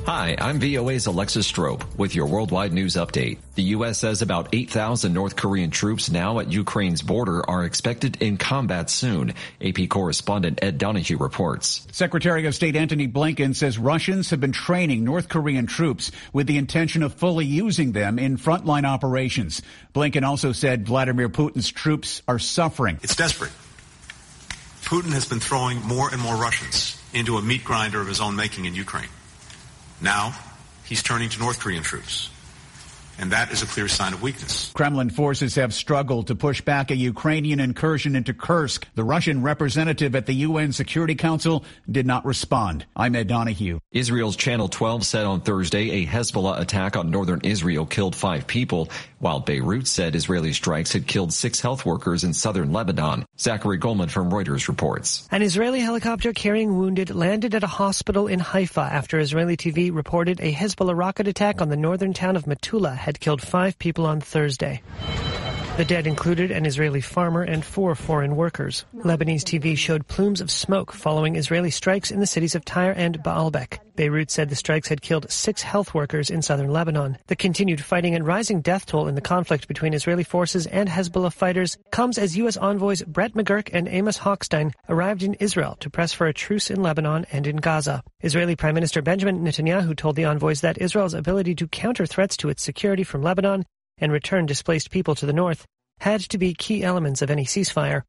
Hi, I'm VOA's Alexis Strope with your worldwide news update. The U.S. says about 8,000 North Korean troops now at Ukraine's border are expected in combat soon. AP correspondent Ed Donahue reports. Secretary of State Antony Blinken says Russians have been training North Korean troops with the intention of fully using them in frontline operations. Blinken also said Vladimir Putin's troops are suffering. It's desperate. Putin has been throwing more and more Russians into a meat grinder of his own making in Ukraine. Now, he's turning to North Korean troops. And that is a clear sign of weakness. Kremlin forces have struggled to push back a Ukrainian incursion into Kursk. The Russian representative at the UN Security Council did not respond. I'm Ed Donahue. Israel's Channel 12 said on Thursday a Hezbollah attack on northern Israel killed 5 people, while Beirut said Israeli strikes had killed 6 health workers in southern Lebanon. Zachary Goldman from Reuters reports. An Israeli helicopter carrying wounded landed at a hospital in Haifa after Israeli TV reported a Hezbollah rocket attack on the northern town of Metula had killed 5 people on Thursday. The dead included an Israeli farmer and 4 foreign workers. Lebanese TV showed plumes of smoke following Israeli strikes in the cities of Tyre and Baalbek. Beirut said the strikes had killed 6 health workers in southern Lebanon. The continued fighting and rising death toll in the conflict between Israeli forces and Hezbollah fighters comes as U.S. envoys Brett McGurk and Amos Hochstein arrived in Israel to press for a truce in Lebanon and in Gaza. Israeli Prime Minister Benjamin Netanyahu told the envoys that Israel's ability to counter threats to its security from Lebanon and return displaced people to the north had to be key elements of any ceasefire.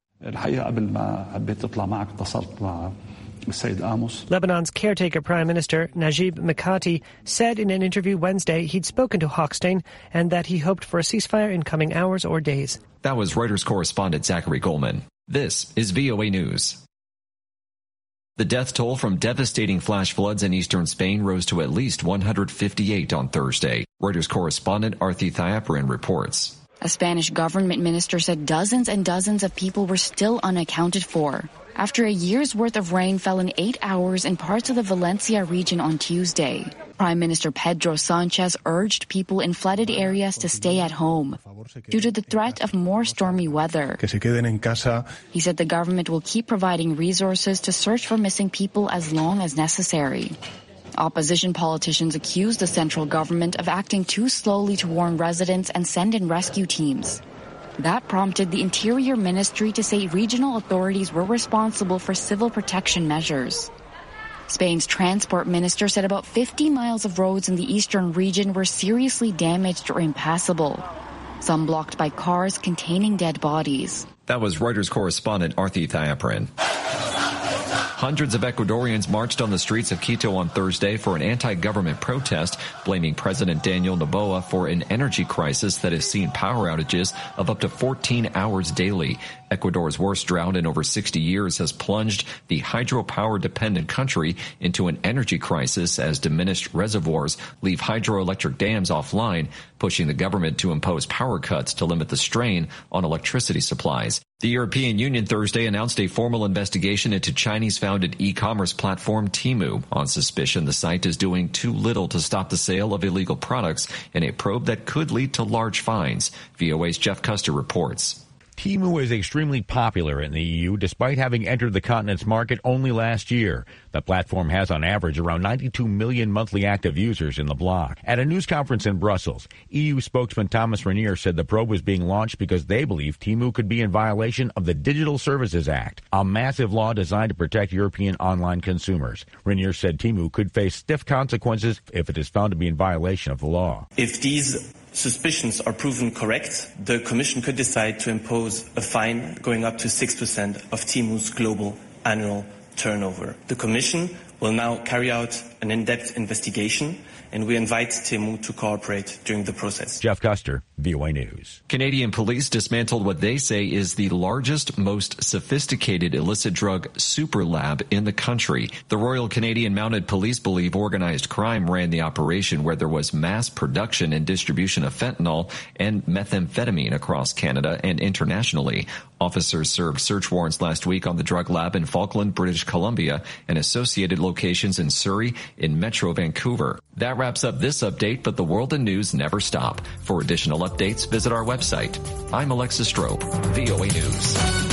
Lebanon's caretaker Prime Minister Najib Mikati said in an interview Wednesday he'd spoken to Hochstein and that he hoped for a ceasefire in coming hours or days. That was Reuters correspondent Zachary Goldman. This is VOA News. The death toll from devastating flash floods in eastern Spain rose to at least 158 on Thursday. Reuters correspondent Arthi Thiaparan reports. A Spanish government minister said dozens and dozens of people were still unaccounted for after a year's worth of rain fell in 8 hours in parts of the Valencia region on Tuesday. Prime Minister Pedro Sanchez urged people in flooded areas to stay at home due to the threat of more stormy weather. He said the government will keep providing resources to search for missing people as long as necessary. Opposition politicians accused the central government of acting too slowly to warn residents and send in rescue teams. That prompted the Interior Ministry to say regional authorities were responsible for civil protection measures. Spain's transport minister said about 50 miles of roads in the eastern region were seriously damaged or impassable, some blocked by cars containing dead bodies. That was Reuters correspondent Arthi Thiaparan. Hundreds of Ecuadorians marched on the streets of Quito on Thursday for an anti-government protest, blaming President Daniel Noboa for an energy crisis that has seen power outages of up to 14 hours daily. Ecuador's worst drought in over 60 years has plunged the hydropower-dependent country into an energy crisis as diminished reservoirs leave hydroelectric dams offline, pushing the government to impose power cuts to limit the strain on electricity supplies. The European Union Thursday announced a formal investigation into Chinese-founded e-commerce platform Temu on suspicion the site is doing too little to stop the sale of illegal products in a probe that could lead to large fines. VOA's Jeff Custer reports. Temu is extremely popular in the EU despite having entered the continent's market only last year. The platform has on average around 92 million monthly active users in the bloc. At a news conference in Brussels, EU spokesman Thomas Renier said the probe was being launched because they believe Temu could be in violation of the Digital Services Act, a massive law designed to protect European online consumers. Renier said Temu could face stiff consequences if it is found to be in violation of the law. If these suspicions are proven correct, the Commission could decide to impose a fine going up to 6% of Temu's global annual turnover. The Commission will now carry out an in-depth investigation, and we invite Temu to cooperate during the process. Jeff Custer, VOA News. Canadian police dismantled what they say is the largest, most sophisticated illicit drug super lab in the country. The Royal Canadian Mounted Police believe organized crime ran the operation where there was mass production and distribution of fentanyl and methamphetamine across Canada and internationally. Officers served search warrants last week on the drug lab in Falkland, British Columbia, and associated locations in Surrey in Metro Vancouver. That wraps up this update, but the world and news never stop. For additional updates, visit our website. I'm Alexis Strope, VOA News.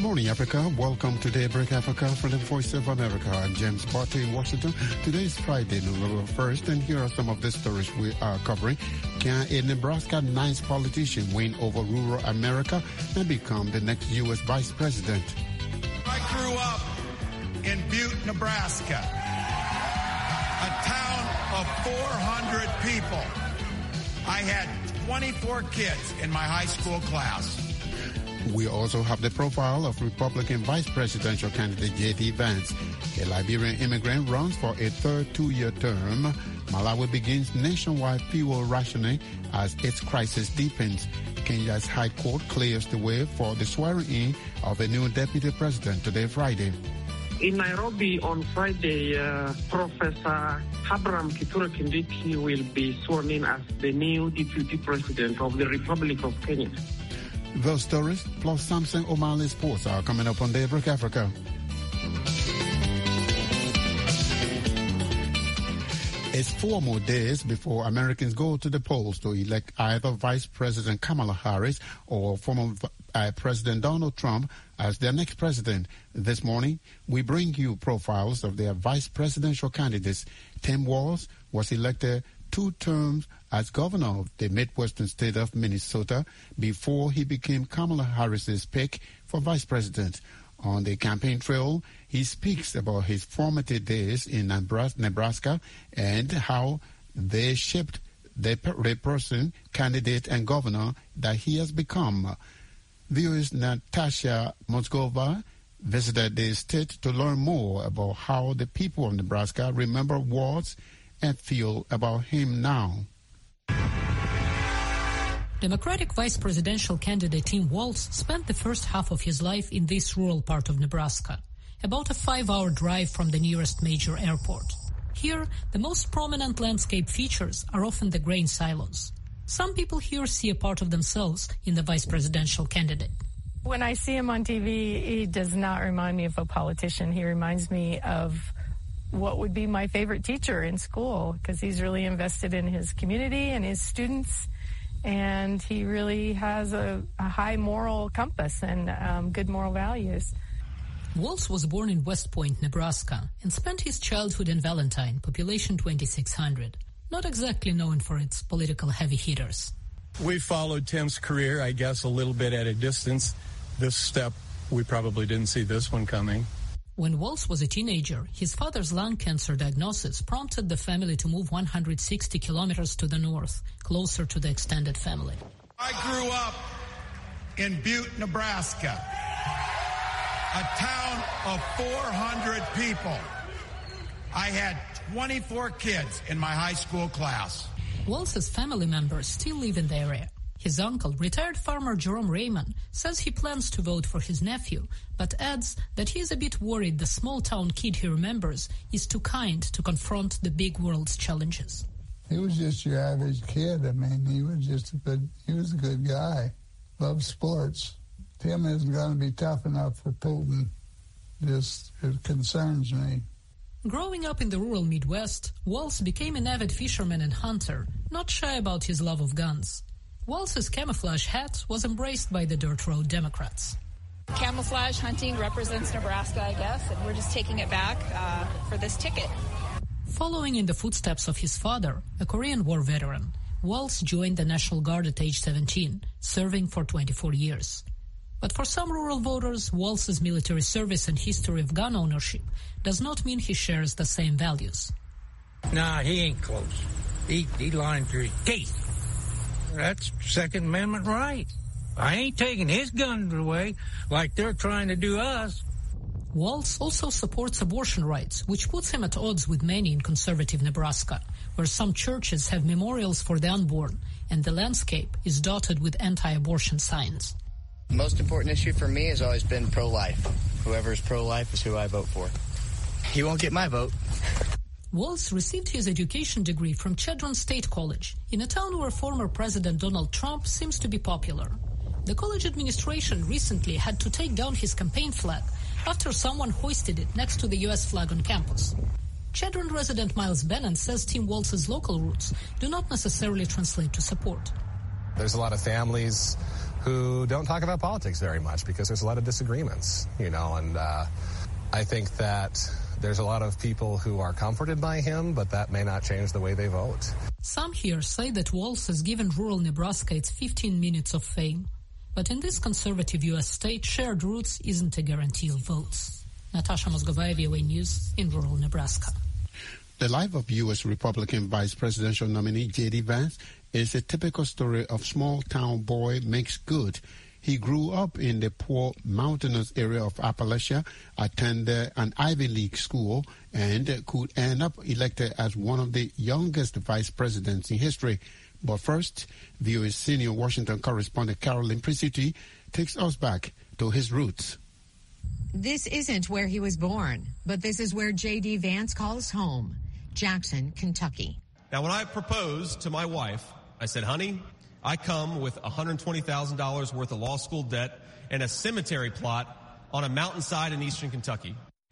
morning, Africa. Welcome to Daybreak Africa from the Voice of America. I'm James Barty in Washington. Today is Friday, November 1st, and here are some of the stories we are covering. Can a Nebraska nice politician win over rural America and become the next U.S. vice president? I grew up in Butte, Nebraska, a town of 400 people. I had 24 kids in my high school class. We also have the profile of Republican Vice Presidential candidate J.D. Vance. A Liberian immigrant runs for a third two-year term. Malawi begins nationwide fuel rationing as its crisis deepens. Kenya's High Court clears the way for the swearing-in of a new deputy president today, Friday. In Nairobi on Friday, Professor Abraham Kithure Kindiki will be sworn in as the new deputy president of the Republic of Kenya. Those stories, plus Samson O'Malley Sports, are coming up on Daybreak Africa. It's 4 more days before Americans go to the polls to elect either Vice President Kamala Harris or former President Donald Trump as their next president. This morning, we bring you profiles of their vice presidential candidates. Tim Walz was elected 2 terms as governor of the Midwestern state of Minnesota before he became Kamala Harris's pick for vice president. On the campaign trail, he speaks about his formative days in Nebraska and how they shaped the person, candidate, and governor that he has become. Viewers Natasha Moskova visited the state to learn more about how the people of Nebraska remember Walz and feel about him now. Democratic vice presidential candidate Tim Walz spent the first half of his life in this rural part of Nebraska, about a 5-hour drive from the nearest major airport. Here, the most prominent landscape features are often the grain silos. Some people here see a part of themselves in the vice presidential candidate. When I see him on TV, he does not remind me of a politician. He reminds me of what would be my favorite teacher in school, because he's really invested in his community and his students. And he really has a high moral compass and good moral values. Walz was born in West Point, Nebraska, and spent his childhood in Valentine, population 2,600, not exactly known for its political heavy hitters. We followed Tim's career, I guess, a little bit at a distance. This step, we probably didn't see this one coming. When Walz was a teenager, his father's lung cancer diagnosis prompted the family to move 160 kilometers to the north, closer to the extended family. I grew up in Butte, Nebraska, a town of 400 people. I had 24 kids in my high school class. Walz's family members still live in the area. His uncle, retired farmer Jerome Raymond, says he plans to vote for his nephew, but adds that he is a bit worried the small-town kid he remembers is too kind to confront the big world's challenges. He was just your average kid. I mean, he was a good guy. Loved sports. Tim isn't going to be tough enough for Putin. It concerns me. Growing up in the rural Midwest, Walz became an avid fisherman and hunter, not shy about his love of guns. Walz's camouflage hat was embraced by the dirt road Democrats. Camouflage hunting represents Nebraska, I guess, and we're just taking it back for this ticket. Following in the footsteps of his father, a Korean War veteran, Walz joined the National Guard at age 17, serving for 24 years. But for some rural voters, Walz's military service and history of gun ownership does not mean he shares the same values. Nah, he ain't close. He lying through his teeth. That's Second Amendment right. I ain't taking his guns away like they're trying to do us. Walz also supports abortion rights, which puts him at odds with many in conservative Nebraska, where some churches have memorials for the unborn, and the landscape is dotted with anti-abortion signs. The most important issue for me has always been pro-life. Whoever's pro-life is who I vote for. He won't get my vote. Walz received his education degree from Chadron State College, in a town where former President Donald Trump seems to be popular. The college administration recently had to take down his campaign flag after someone hoisted it next to the U.S. flag on campus. Chadron resident Miles Bennon says Tim Walz's local roots do not necessarily translate to support. There's a lot of families who don't talk about politics very much because there's a lot of disagreements, and I think that there's a lot of people who are comforted by him, but that may not change the way they vote. Some here say that Walz has given rural Nebraska its 15 minutes of fame. But in this conservative U.S. state, shared roots isn't a guarantee of votes. Natasha Mozgovaya, VOA News, in rural Nebraska. The life of U.S. Republican vice presidential nominee J.D. Vance is a typical story of small-town boy makes good. He grew up in the poor mountainous area of Appalachia, attended an Ivy League school, and could end up elected as one of the youngest vice presidents in history. But first, VOA's senior Washington correspondent Carolyn Presutti takes us back to his roots. This isn't where he was born, but this is where J.D. Vance calls home, Jackson, Kentucky. Now, when I proposed to my wife, I said, honey, I come with $120,000 worth of law school debt and a cemetery plot on a mountainside in eastern Kentucky.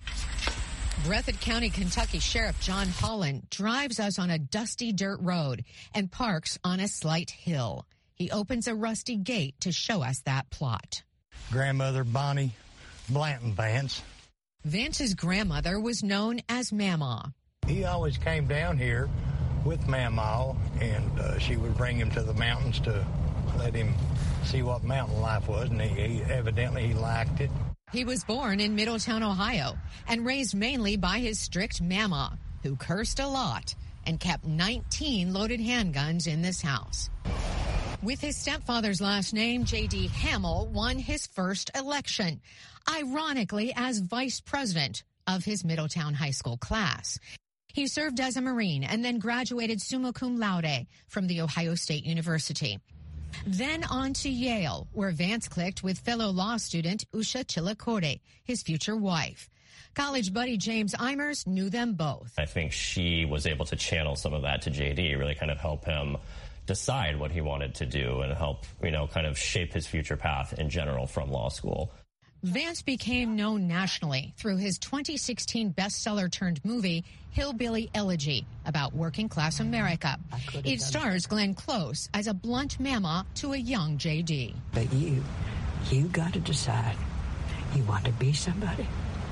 Breathitt County, Kentucky Sheriff John Holland drives us on a dusty dirt road and parks on a slight hill. He opens a rusty gate to show us that plot. Grandmother Bonnie Blanton Vance. Vance's grandmother was known as Mamaw. He always came down here with Mamaw, and she would bring him to the mountains to let him see what mountain life was, and he evidently liked it. He was born in Middletown, Ohio, and raised mainly by his strict Mamaw, who cursed a lot and kept 19 loaded handguns in this house. With his stepfather's last name, J.D. Hamill won his first election, ironically as vice president of his Middletown high school class. He served as a Marine and then graduated summa cum laude from The Ohio State University. Then on to Yale, where Vance clicked with fellow law student Usha Chilakode, his future wife. College buddy James Eimers knew them both. I think she was able to channel some of that to JD, really kind of help him decide what he wanted to do and help, kind of shape his future path in general from law school. Vance became known nationally through his 2016 bestseller-turned-movie, Hillbilly Elegy, about working-class America. It stars Glenn Close as a blunt mama to a young J.D. But you got to decide, you want to be somebody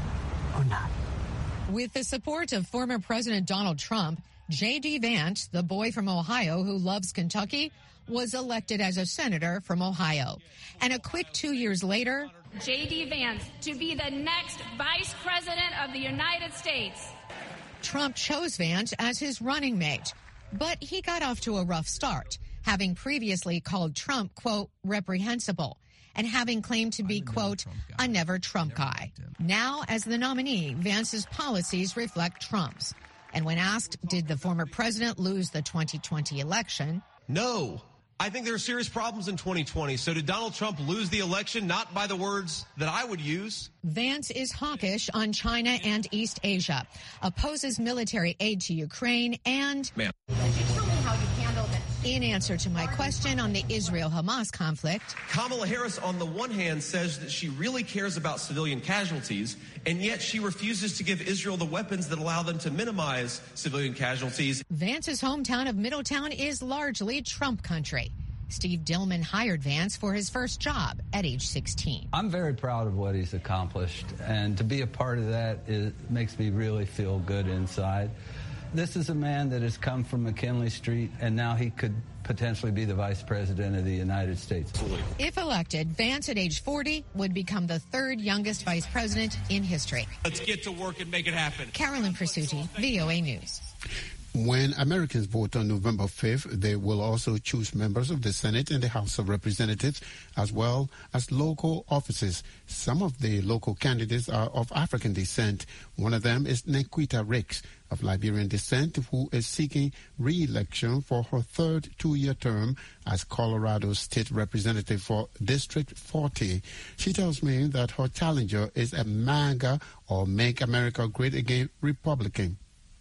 or not. With the support of former President Donald Trump, J.D. Vance, the boy from Ohio who loves Kentucky, was elected as a senator from Ohio. And a quick 2 years later, J.D. Vance to be the next vice president of the United States. Trump chose Vance as his running mate, but he got off to a rough start, having previously called Trump, quote, reprehensible, and having claimed to be, quote, a never Trump guy. Now, as the nominee, Vance's policies reflect Trump's. And when asked, did the former president lose the 2020 election? No. I think there are serious problems in 2020. So did Donald Trump lose the election? Not by the words that I would use. Vance is hawkish on China and East Asia, opposes military aid to Ukraine, and... Ma'am. Tell me how you handled it. In answer to my question on the Israel-Hamas conflict... Kamala Harris, on the one hand, says that she really cares about civilian casualties, and yet she refuses to give Israel the weapons that allow them to minimize civilian casualties. Vance's hometown of Middletown is largely Trump country. Steve Dillman hired Vance for his first job at age 16. I'm very proud of what he's accomplished, and to be a part of that makes me really feel good inside. This is a man that has come from McKinley Street, and now he could potentially be the vice president of the United States. If elected, Vance at age 40 would become the third youngest vice president in history. Let's get to work and make it happen. Carolyn Presutti, VOA News. When Americans vote on November 5th, they will also choose members of the Senate and the House of Representatives, as well as local offices. Some of the local candidates are of African descent. One of them is Nequita Ricks, of Liberian descent, who is seeking re-election for her third two-year term as Colorado's state representative for District 40. She tells me that her challenger is a MAGA, or Make America Great Again, Republican.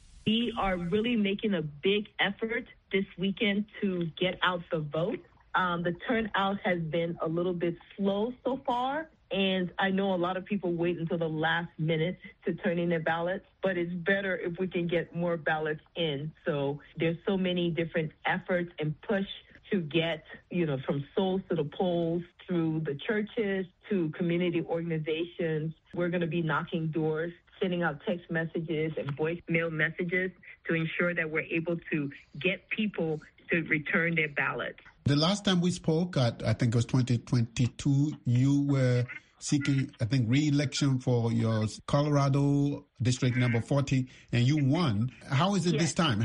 We are really making a big effort this weekend to get out the vote. The turnout has been a little bit slow so far, and I know a lot of people wait until the last minute to turn in their ballots, but it's better if we can get more ballots in. So there's so many different efforts and push to get, from souls to the polls, through the churches to community organizations. We're going to be knocking doors, sending out text messages and voicemail messages to ensure that we're able to get people to return their ballots. The last time we spoke, I think it was 2022, you were seeking, re-election for your Colorado District number 40, and you won. How is it this time?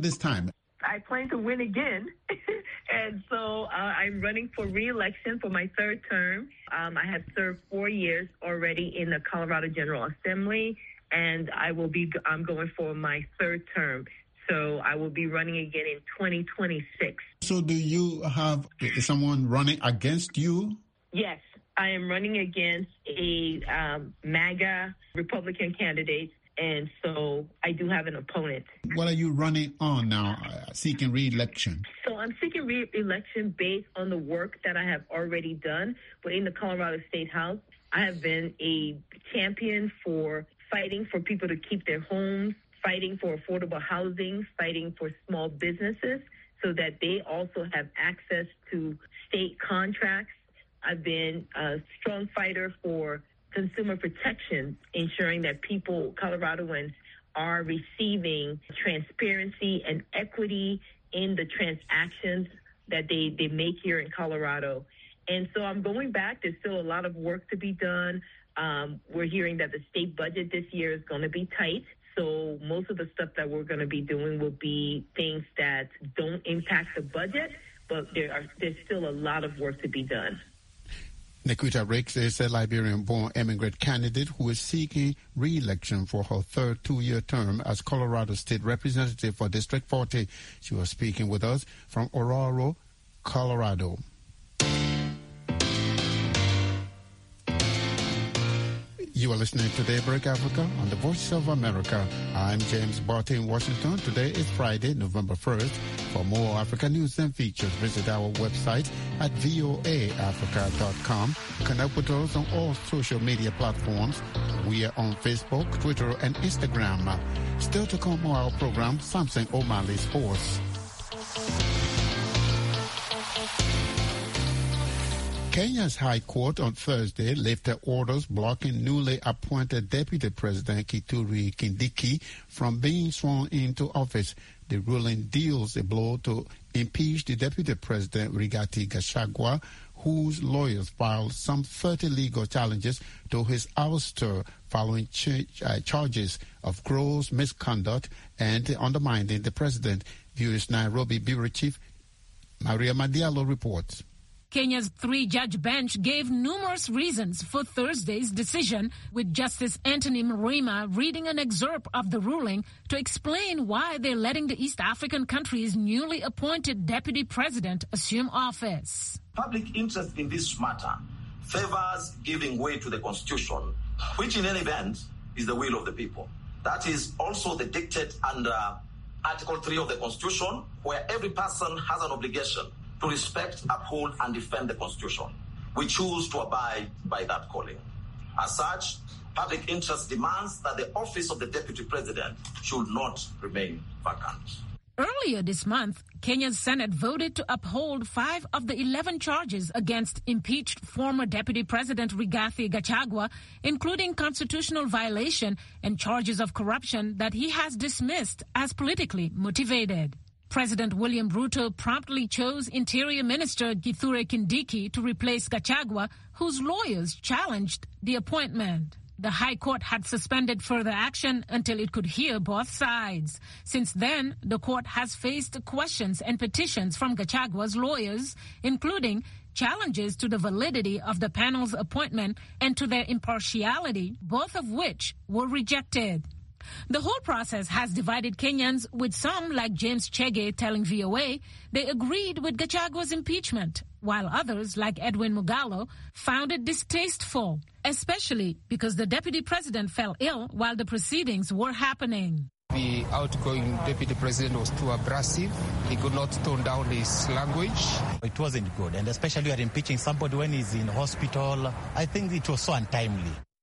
I plan to win again. And so I'm running for re-election for my third term. I have served 4 years already in the Colorado General Assembly, and I'm going for my third term. So I will be running again in 2026. So do you have someone running against you? Yes, I am running against a MAGA Republican candidate. And so I do have an opponent. What are you running on now, seeking re-election? So I'm seeking re-election based on the work that I have already done within the Colorado State House. I have been a champion for fighting for people to keep their homes, fighting for affordable housing, fighting for small businesses so that they also have access to state contracts. I've been a strong fighter for consumer protection, ensuring that Coloradoans, are receiving transparency and equity in the transactions that they make here in Colorado. And so I'm going back. There's still a lot of work to be done. We're hearing that the state budget this year is going to be tight. So most of the stuff that we're going to be doing will be things that don't impact the budget, but there's still a lot of work to be done. Nikita Ricks is a Liberian-born immigrant candidate who is seeking re-election for her third two-year term as Colorado State Representative for District 40. She was speaking with us from Aurora, Colorado. You are listening to Daybreak Africa on the Voice of America. I'm James Barty in Washington. Today is Friday, November 1st. For more Africa news and features, visit our website at voaafrica.com. Connect with us on all social media platforms. We are on Facebook, Twitter, and Instagram. Still to come on our program, Samson O'Malley's Horse. Kenya's High Court on Thursday lifted orders blocking newly appointed Deputy President Kithure Kindiki from being sworn into office. The ruling deals a blow to impeach the Deputy President Rigathi Gachagua, whose lawyers filed some 30 legal challenges to his ouster following charges of gross misconduct and undermining the president. U.S. Nairobi Bureau Chief Maria Madiallo reports. Kenya's three-judge bench gave numerous reasons for Thursday's decision, with Justice Anthony Mrima reading an excerpt of the ruling to explain why they're letting the East African country's newly appointed deputy president assume office. Public interest in this matter favors giving way to the Constitution, which in any event is the will of the people. That is also the dictate under Article 3 of the Constitution, where every person has an obligation to respect, uphold, and defend the Constitution. We choose to abide by that calling. As such, public interest demands that the office of the Deputy President should not remain vacant. Earlier this month, Kenya's Senate voted to uphold 5 of the 11 charges against impeached former Deputy President Rigathi Gachagua, including constitutional violation and charges of corruption that he has dismissed as politically motivated. President William Ruto promptly chose Interior Minister Kithure Kindiki to replace Gachagua, whose lawyers challenged the appointment. The High Court had suspended further action until it could hear both sides. Since then, the court has faced questions and petitions from Gachagua's lawyers, including challenges to the validity of the panel's appointment and to their impartiality, both of which were rejected. The whole process has divided Kenyans, with some, like James Chege, telling VOA they agreed with Gachagua's impeachment, while others, like Edwin Mugalo, found it distasteful, especially because the deputy president fell ill while the proceedings were happening. The outgoing deputy president was too abrasive. He could not tone down his language. It wasn't good, and especially at impeaching somebody when he's in hospital. I think it was so untimely.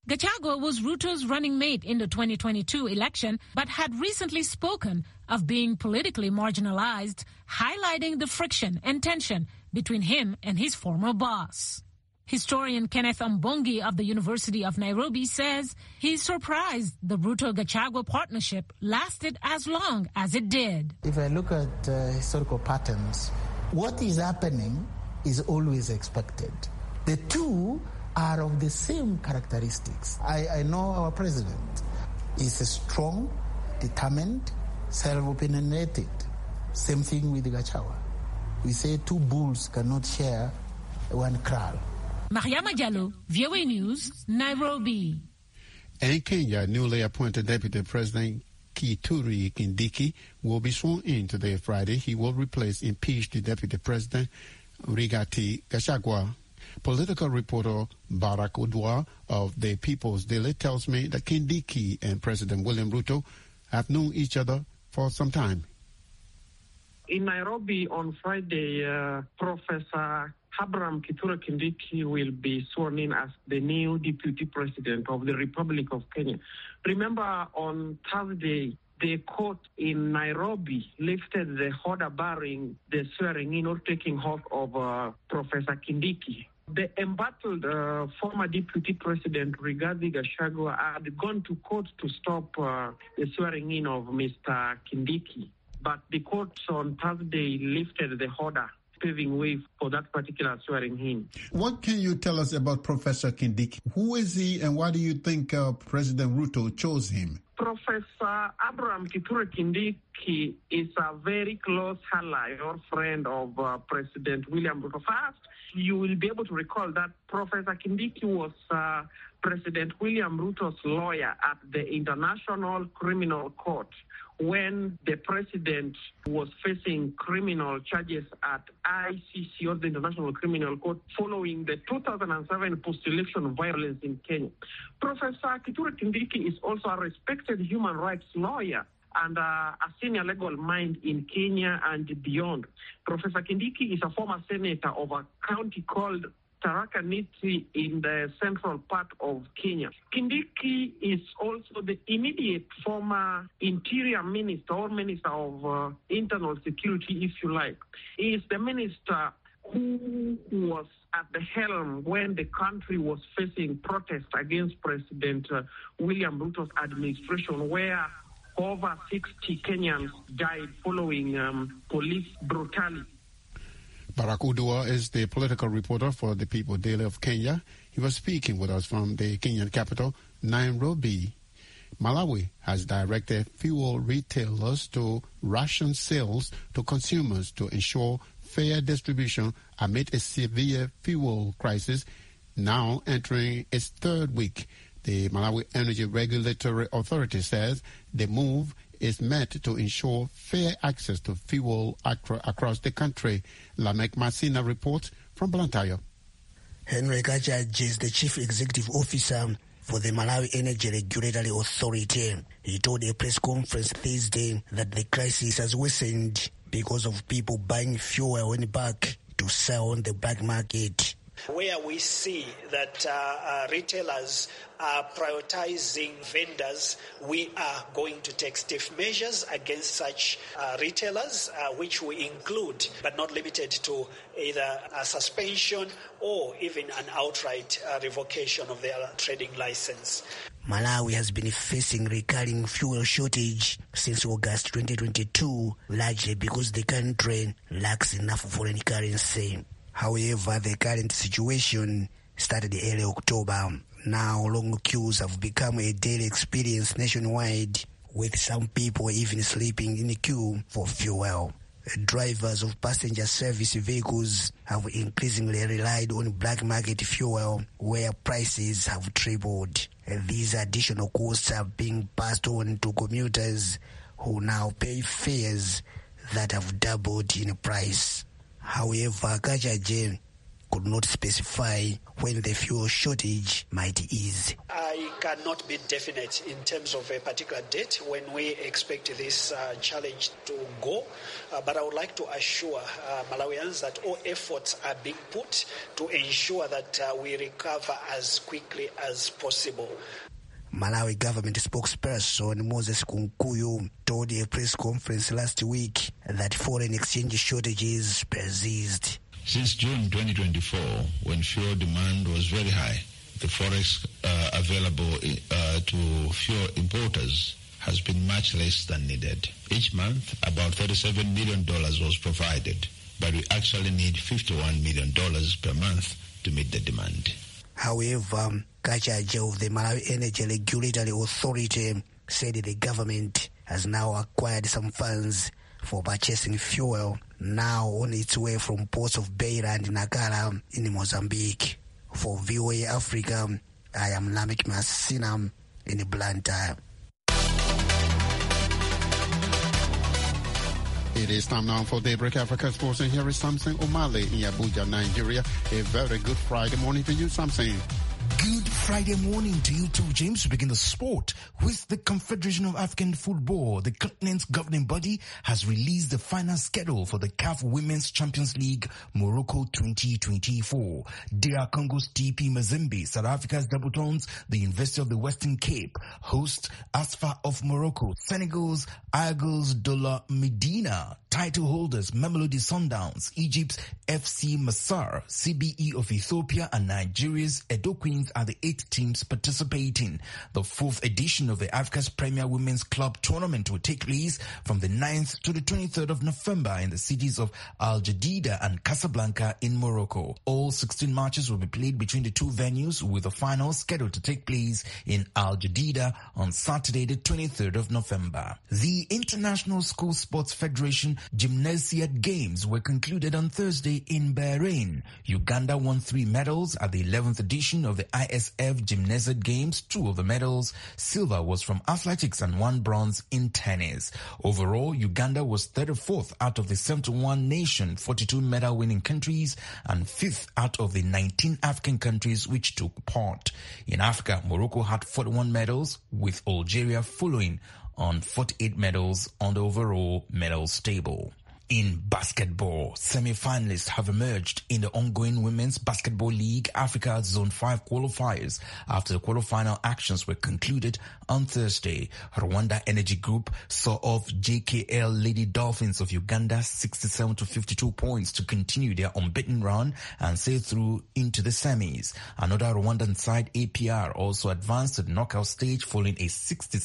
Gachagua was Ruto's running mate in the 2022 election, but had recently spoken of being politically marginalized, highlighting the friction and tension between him and his former boss. Historian Kenneth Ambongi of the University of Nairobi says he's surprised the Ruto-Gachagua partnership lasted as long as it did. If I look at historical patterns, what is happening is always expected. The two are of the same characteristics. I know our president is strong, determined, self-opinionated. Same thing with Gachagua. We say two bulls cannot share one kraal. Mariama Jallo, VOA News, Nairobi. In Kenya, newly appointed Deputy President Kithure Kindiki will be sworn in today, Friday. He will replace impeached Deputy President Rigathi Gachagua. Political reporter Barack Odua of the People's Daily tells me that Kindiki and President William Ruto have known each other for some time. In Nairobi on Friday, Professor Abraham Kithure Kindiki will be sworn in as the new Deputy President of the Republic of Kenya. Remember, on Thursday, the court in Nairobi lifted the order barring the swearing in or taking oath of Professor Kindiki. The embattled former Deputy President Rigathi Gachagua had gone to court to stop the swearing in of Mr. Kindiki. But the court on Thursday lifted the order, paving way for that particular swearing in. What can you tell us about Professor Kindiki? Who is he and why do you think President Ruto chose him? Professor Abraham Kithure Kindiki is a very close ally or friend of President William Ruto. First, you will be able to recall that Professor Kindiki was President William Ruto's lawyer at the International Criminal Court when the president was facing criminal charges at ICC, or the International Criminal Court, following the 2007 post-election violence in Kenya. Professor Kithure Kindiki is also a respected human rights lawyer and a senior legal mind in Kenya and beyond. Professor Kindiki is a former senator of a county called Tharaka Nithi in the central part of Kenya. Kindiki is also the immediate former interior minister or minister of internal security, if you like. He is the minister who was at the helm when the country was facing protests against President William Ruto's administration, where over 60 Kenyans died following police brutality. Barack Odua is the political reporter for the People Daily of Kenya. He was speaking with us from the Kenyan capital, Nairobi. Malawi has directed fuel retailers to ration sales to consumers to ensure fair distribution amid a severe fuel crisis now entering its third week. The Malawi Energy Regulatory Authority says the move is meant to ensure fair access to fuel across the country. Lamek Masina reports from Blantyre. Henry Gachagua is the Chief Executive Officer for the Malawi Energy Regulatory Authority. He told a press conference Thursday that the crisis has worsened because of people buying fuel in bulk to sell on the black market. Where we see that retailers are prioritizing vendors, we are going to take stiff measures against such retailers, which we include, but not limited to, either a suspension or even an outright revocation of their trading license. Malawi has been facing recurring fuel shortage since August 2022, largely because the country lacks enough foreign currency. However, the current situation started early October. Now, long queues have become a daily experience nationwide, with some people even sleeping in the queue for fuel. Drivers of passenger service vehicles have increasingly relied on black market fuel, where prices have tripled. These additional costs are being passed on to commuters who now pay fares that have doubled in price. However, Gachagua could not specify when the fuel shortage might ease. I cannot be definite in terms of a particular date when we expect this challenge to go, but I would like to assure Malawians that all efforts are being put to ensure that we recover as quickly as possible. Malawi government spokesperson Moses Kunkuyu told a press conference last week that foreign exchange shortages persist. Since June 2024, when fuel demand was very high, the forex available to fuel importers has been much less than needed. Each month, about $37 million was provided, but we actually need $51 million per month to meet the demand. However, Kachaja of the Malawi Energy Regulatory Authority said the government has now acquired some funds for purchasing fuel, now on its way from ports of Beira and Nacala in Mozambique. For VOA Africa, I am Lamek Masina in Blantyre. It is time now for Daybreak Africa Sports, and here is Samson Omale in Abuja, Nigeria. A very good Friday morning to you, Samson. Good Friday morning to you too, James. We begin the sport with the Confederation of African Football. The continent's governing body has released the final schedule for the CAF Women's Champions League Morocco 2024. DR Congo's TP Mazembe, South Africa's Double Tones, the University of the Western Cape, host Asfa of Morocco, Senegal's Aigles de la Medina, title holders Mamelodi Sundowns, Egypt's FC Masar, CBE of Ethiopia, and Nigeria's Edo Queens are the 8 teams participating. The 4th edition of the Africa's Premier Women's Club Tournament will take place from the 9th to the 23rd of November in the cities of Al Jadida and Casablanca in Morocco. All 16 matches will be played between the two venues, with the final scheduled to take place in Al Jadida on Saturday the 23rd of November. The International School Sports Federation Gymnasiad Games were concluded on Thursday in Bahrain. Uganda won 3 medals at the 11th edition of the ISF Gymnasiad Games. 2 of the medals, silver, was from athletics and 1 bronze in tennis. Overall, Uganda was 34th out of the 71 nation 42 medal winning countries and 5th out of the 19 African countries which took part. In Africa, Morocco had 41 medals, with Algeria following on 48 medals on the overall medals table. In basketball, semi-finalists have emerged in the ongoing Women's Basketball League Africa Zone 5 qualifiers after the quarterfinal actions were concluded on Thursday. Rwanda Energy Group saw off JKL Lady Dolphins of Uganda 67-52 points to continue their unbeaten run and sail through into the semis. Another Rwandan side, APR, also advanced to the knockout stage following a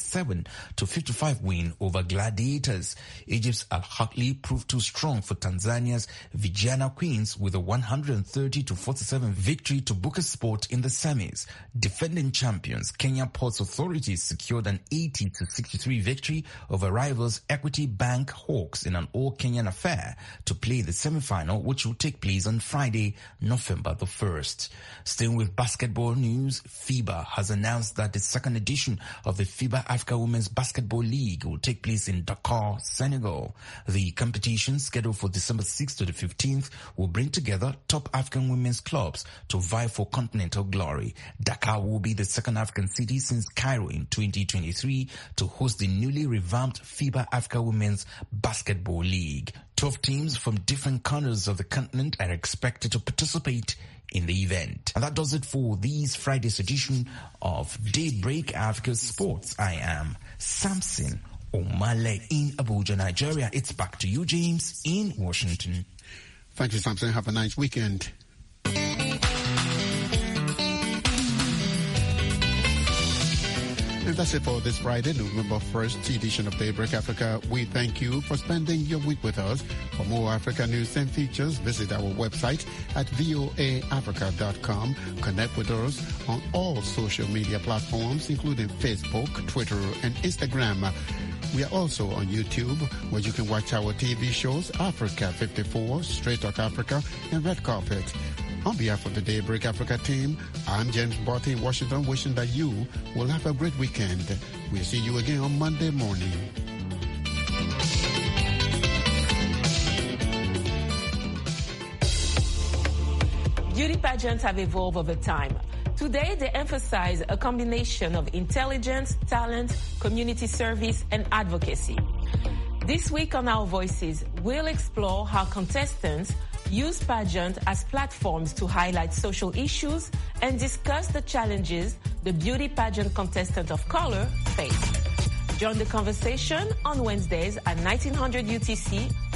67-55 win over Gladiators. Egypt's Al-Hakli proved too strong for Tanzania's Vijana Queens with a 130-47 victory to book a spot in the semis. Defending champions Kenya Ports Authority secured an 80-63 victory over rivals Equity Bank Hawks in an all-Kenyan affair to play the semi-final, which will take place on Friday, November the 1st. Staying with basketball news, FIBA has announced that the 2nd edition of the FIBA Africa Women's Basketball League will take place in Dakar, Senegal. The competition, scheduled for December 6th to the 15th, will bring together top African women's clubs to vie for continental glory. Dakar will be the 2nd African city since Cairo in 2023 to host the newly revamped FIBA Africa Women's Basketball League. 12 teams from different corners of the continent are expected to participate in the event. And that does it for this Friday's edition of Daybreak Africa Sports. I am Samson Omale in Abuja, Nigeria. It's back to you, James, in Washington. Thank you, Samson. Have a nice weekend. And that's it for this Friday, November 1st edition of Daybreak Africa. We thank you for spending your week with us. For more Africa news and features, visit our website at voaafrica.com. Connect with us on all social media platforms, including Facebook, Twitter, and Instagram. We are also on YouTube, where you can watch our TV shows, Africa 54, Straight Talk Africa, and Red Carpet. On behalf of the Daybreak Africa team, I'm James Barty in Washington, wishing that you will have a great weekend. We'll see you again on Monday morning. Beauty pageants have evolved over time. Today, they emphasize a combination of intelligence, talent, community service, and advocacy. This week on Our Voices, we'll explore how contestants use pageants as platforms to highlight social issues and discuss the challenges the beauty pageant contestant of color face. Join the conversation on Wednesdays at 1900 UTC